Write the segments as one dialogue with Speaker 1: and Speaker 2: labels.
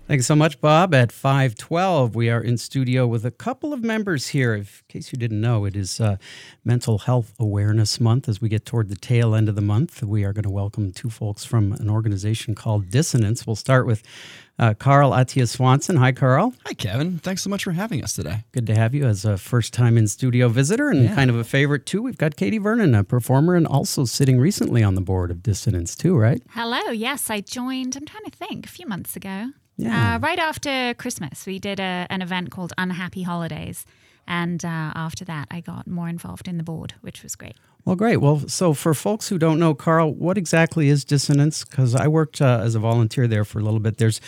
Speaker 1: Thanks so much, Bob. At 5:12, we are in studio with a couple of members here. In case you didn't know, it is Mental Health Awareness Month. As we get toward the tail end of the month, we are going to welcome two folks from an organization called Dissonance. We'll start with Carl Attia Swanson. Hi, Carl.
Speaker 2: Hi, Kevin. Thanks so much for having us today.
Speaker 1: Good to have you as a first-time in-studio visitor and kind of a favorite, too. We've got Katie Vernon, a performer and also sitting recently on the board of Dissonance, too, right?
Speaker 3: Hello. Yes, I joined, I'm trying to think, a few months ago.
Speaker 1: Yeah.
Speaker 3: Right after Christmas, we did an event called Unhappy Holidays. And after that, I got more involved in the board, which was great.
Speaker 1: Well, great. Well, so for folks who don't know, Carl, what exactly is Dissonance? Because I worked as a volunteer there for a little bit. There's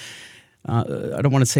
Speaker 1: I don't want to say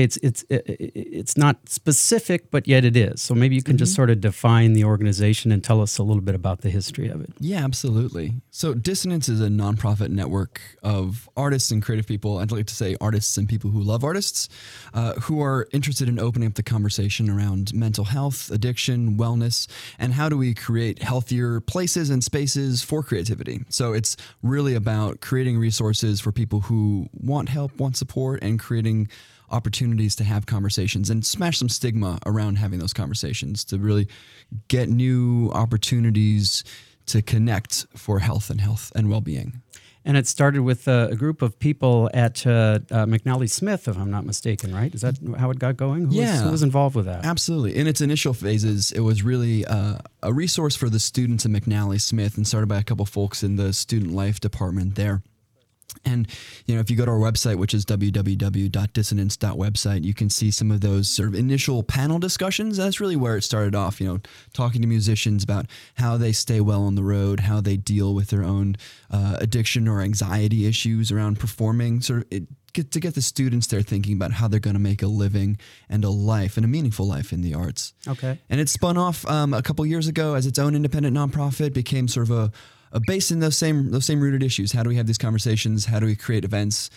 Speaker 1: it's not specific, but yet it is. So maybe you can just sort of define the organization and tell us a little bit about the history of it.
Speaker 2: Yeah, absolutely. So Dissonance is a nonprofit network of artists and creative people. I'd like to say artists and people who love artists, who are interested in opening up the conversation around mental health, addiction, wellness, and how do we create healthier places and spaces for creativity. So it's really about creating resources for people who want help, want support, and creating opportunities to have conversations and smash some stigma around having those conversations to really get new opportunities to connect for health and well-being.
Speaker 1: And it started with a group of people at McNally Smith, if I'm not mistaken, right? Is that how it got going? Who was involved with that?
Speaker 2: Absolutely. In its initial phases, it was really a resource for the students at McNally Smith and started by a couple folks in the student life department there. And, if you go to our website, which is www.dissonance.website, you can see some of those sort of initial panel discussions. That's really where it started off, talking to musicians about how they stay well on the road, how they deal with their own addiction or anxiety issues around performing, to get the students there thinking about how they're going to make a living and a life and a meaningful life in the arts.
Speaker 1: Okay.
Speaker 2: And it spun off a couple years ago as its own independent nonprofit, became sort of based in those same rooted issues. How do we have these conversations? How do we create events?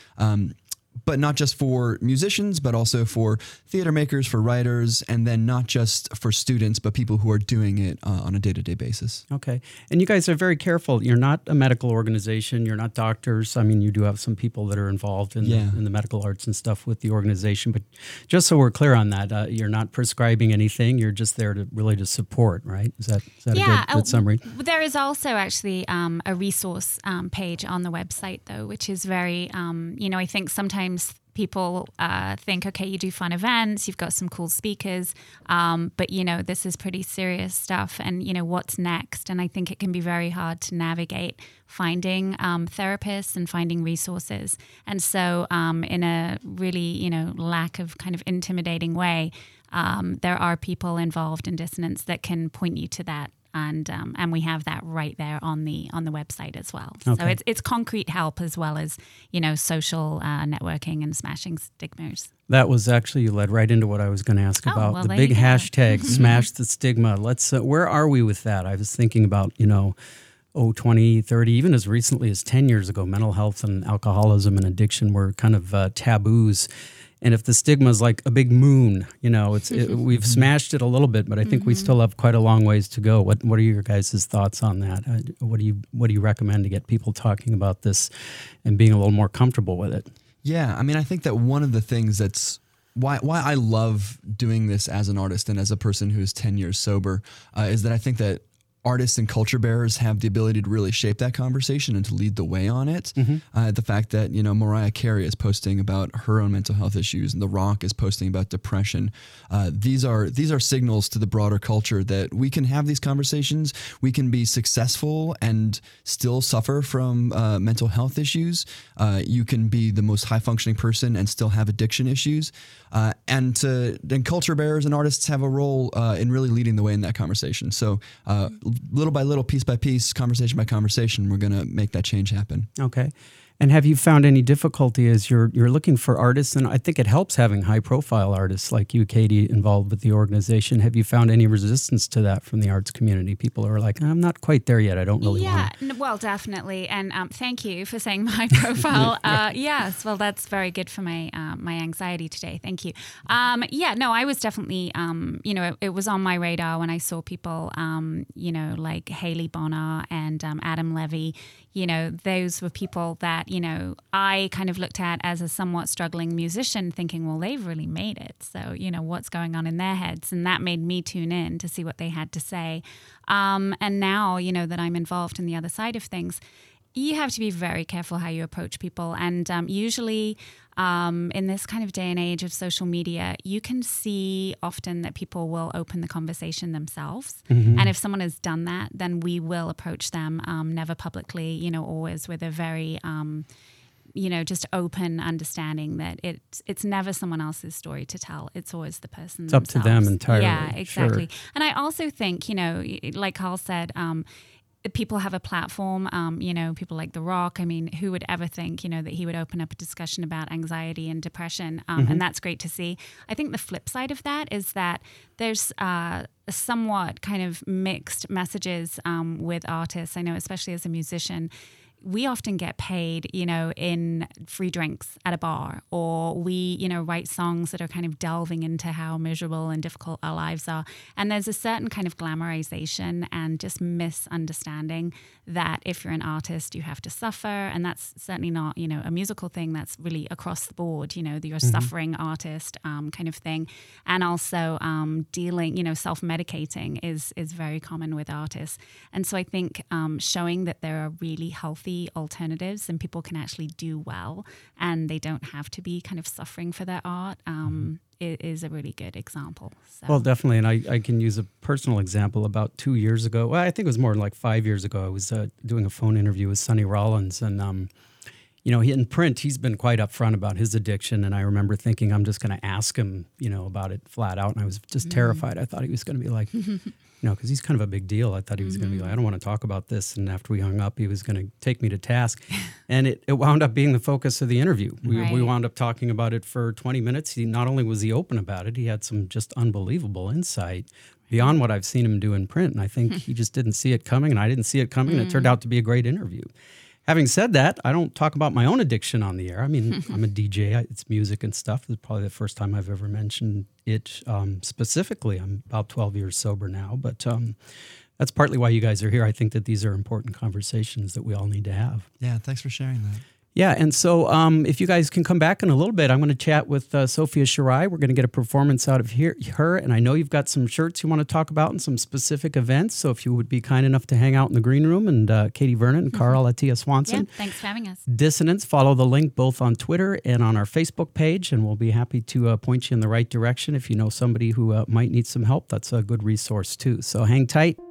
Speaker 2: But not just for musicians, but also for theater makers, for writers, and then not just for students, but people who are doing it on a day-to-day basis.
Speaker 1: Okay. And you guys are very careful. You're not a medical organization. You're not doctors. I mean, you do have some people that are involved in the medical arts and stuff with the organization. But just so we're clear on that, you're not prescribing anything. You're just there to support, right? Is that a good summary?
Speaker 3: There is also actually a resource page on the website, though, which is very, I think sometimes people think, okay, you do fun events, you've got some cool speakers, but, this is pretty serious stuff and, what's next? And I think it can be very hard to navigate finding therapists and finding resources. And so in a really, lack of kind of intimidating way, there are people involved in Dissonance that can point you to that. And we have that right there on the website as well.
Speaker 1: Okay.
Speaker 3: So it's concrete help as well as social networking and smashing stigmas.
Speaker 1: That was actually, you led right into what I was going to ask about.
Speaker 3: Well,
Speaker 1: the big hashtag, smash the stigma. Let's, where are we with that? I was thinking about, 20, 30, even as recently as 10 years ago, mental health and alcoholism and addiction were kind of taboos. And if the stigma is like a big moon, we've smashed it a little bit, but I think we still have quite a long ways to go. What are your guys' thoughts on that? What do you recommend to get people talking about this and being a little more comfortable with it?
Speaker 2: Yeah, I mean, I think that one of the things that's why I love doing this as an artist and as a person who is 10 years sober is that I think that artists and culture bearers have the ability to really shape that conversation and to lead the way on it. The fact that, Mariah Carey is posting about her own mental health issues and The Rock is posting about depression. These are signals to the broader culture that we can have these conversations. We can be successful and still suffer from mental health issues. You can be the most high functioning person and still have addiction issues. And culture bearers and artists have a role in really leading the way in that conversation. So little by little, piece by piece, conversation by conversation, we're going to make that change happen.
Speaker 1: Okay. And have you found any difficulty as you're looking for artists? And I think it helps having high-profile artists like you, Katie, involved with the organization. Have you found any resistance to that from the arts community? People are like, I'm not quite there yet. I don't really want to.
Speaker 3: Yeah, well, definitely. And thank you for saying high profile. Yes, well, that's very good for my anxiety today. Thank you. I was definitely, it was on my radar when I saw people, like Haley Bonner and Adam Levy. Those were people that that, I kind of looked at as a somewhat struggling musician, thinking, well, they've really made it. So, what's going on in their heads? And that made me tune in to see what they had to say. And now, that I'm involved in the other side of things, you have to be very careful how you approach people. And usually in this kind of day and age of social media, you can see often that people will open the conversation themselves. Mm-hmm. And if someone has done that, then we will approach them, never publicly, always with a very, just open understanding that it's never someone else's story to tell. It's always the person
Speaker 1: It's up to them entirely.
Speaker 3: Yeah, exactly.
Speaker 1: Sure.
Speaker 3: And I also think, like Carl said, people have a platform, people like The Rock. I mean, who would ever think, that he would open up a discussion about anxiety and depression? Mm-hmm. And that's great to see. I think the flip side of that is that there's somewhat kind of mixed messages with artists. I know, especially as a musician, we often get paid, in free drinks at a bar, or we, write songs that are kind of delving into how miserable and difficult our lives are. And there's a certain kind of glamorization and just misunderstanding that if you're an artist, you have to suffer. And that's certainly not, a musical thing. That's really across the board, you're a mm-hmm. suffering artist kind of thing. And also dealing, self-medicating is very common with artists. And so I think showing that there are really healthy alternatives and people can actually do well and they don't have to be kind of suffering for their art is a really good example. So.
Speaker 1: Well, definitely. And I can use a personal example. About 2 years ago, well, I think it was more like 5 years ago, I was doing a phone interview with Sonny Rollins, and he in print, he's been quite upfront about his addiction. And I remember thinking, I'm just going to ask him, about it flat out. And I was just terrified. I thought he was going to be like, because he's kind of a big deal. I thought he was going to be like, I don't want to talk about this. And after we hung up, he was going to take me to task. And it wound up being the focus of the interview. We wound up talking about it for 20 minutes. Not only was he open about it, he had some just unbelievable insight beyond what I've seen him do in print. And I think he just didn't see it coming, and I didn't see it coming. And it turned out to be a great interview. Having said that, I don't talk about my own addiction on the air. I mean, I'm a DJ. It's music and stuff. It's probably the first time I've ever mentioned it specifically. I'm about 12 years sober now, but that's partly why you guys are here. I think that these are important conversations that we all need to have.
Speaker 2: Yeah, thanks for sharing that.
Speaker 1: Yeah, and so if you guys can come back in a little bit, I'm going to chat with Sophia Shirai. We're going to get a performance out of her, and I know you've got some shirts you want to talk about and some specific events, so if you would be kind enough to hang out in the green room, and Katie Vernon and Carl Attia Swanson.
Speaker 3: Yeah, thanks for having us.
Speaker 1: Dissonance, follow the link both on Twitter and on our Facebook page, and we'll be happy to point you in the right direction. If you know somebody who might need some help, that's a good resource too. So hang tight.